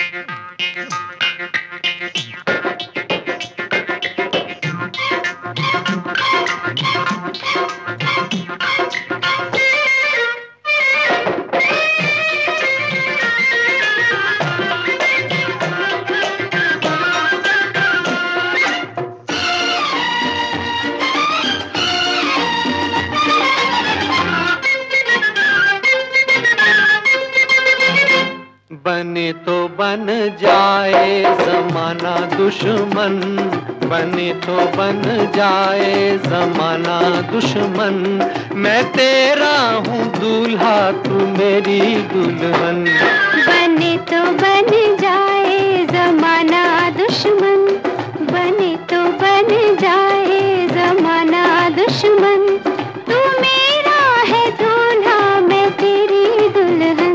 बने तो बन जाए जमाना दुश्मन, बने तो बन जाए जमाना दुश्मन, मैं तेरा हूँ दूल्हा तू मेरी दुल्हन। बने तो बन जाए जमाना दुश्मन, बने तो बन जाए जमाना दुश्मन, तू मेरा है दूल्हा मैं तेरी दुल्हन।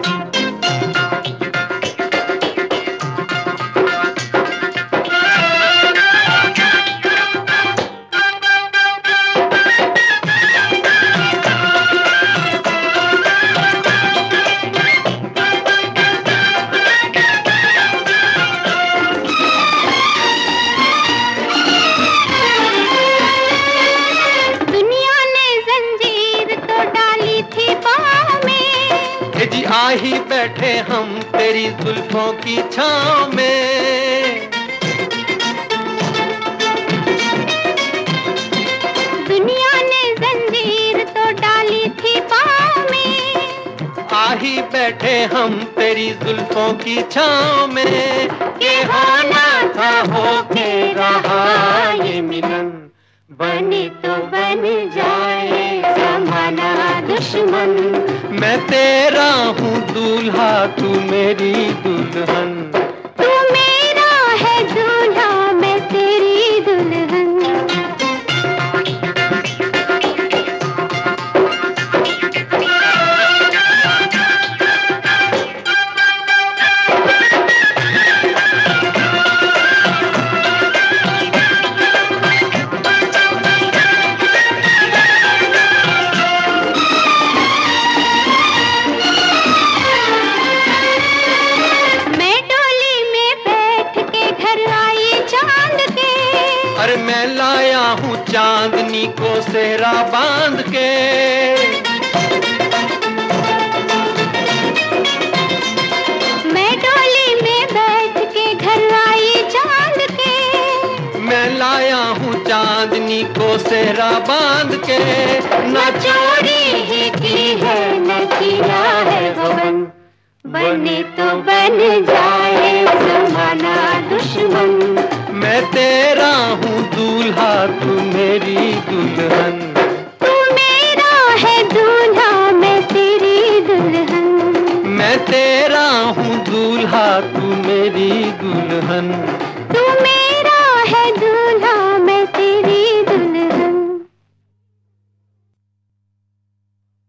जी आ ही बैठे हम तेरी जुल्फों की छाँव में, दुनिया ने जंजीर तो डाली थी पाँव में, आ ही बैठे हम तेरी जुल्फों की छाँव में, ये होना था हो के रहा ये मिलन। बने तो बन जाए जमाना दुश्मन, मैं तेरा हूँ दूल्हा तू मेरी दुल्हन। तू मेरा है दूल्हा मैं तेरी दुल्हन। अरे मैं लाया हूँ चांदनी को सेहरा बांध के, मैं डोली में बैठ के घर आई चांद के, मैं लाया हूँ चांदनी को सेहरा बांध के, न चोरी ही की है न किया है गबन। बने तो बन जाए जमाना दुश्मन, मैं तेरा हूँ दूल्हा तू मेरी दुल्हन। तू मेरा है दूल्हा मैं तेरी दुल्हन। मैं तेरा हूँ दूल्हा तू मेरी दुल्हन।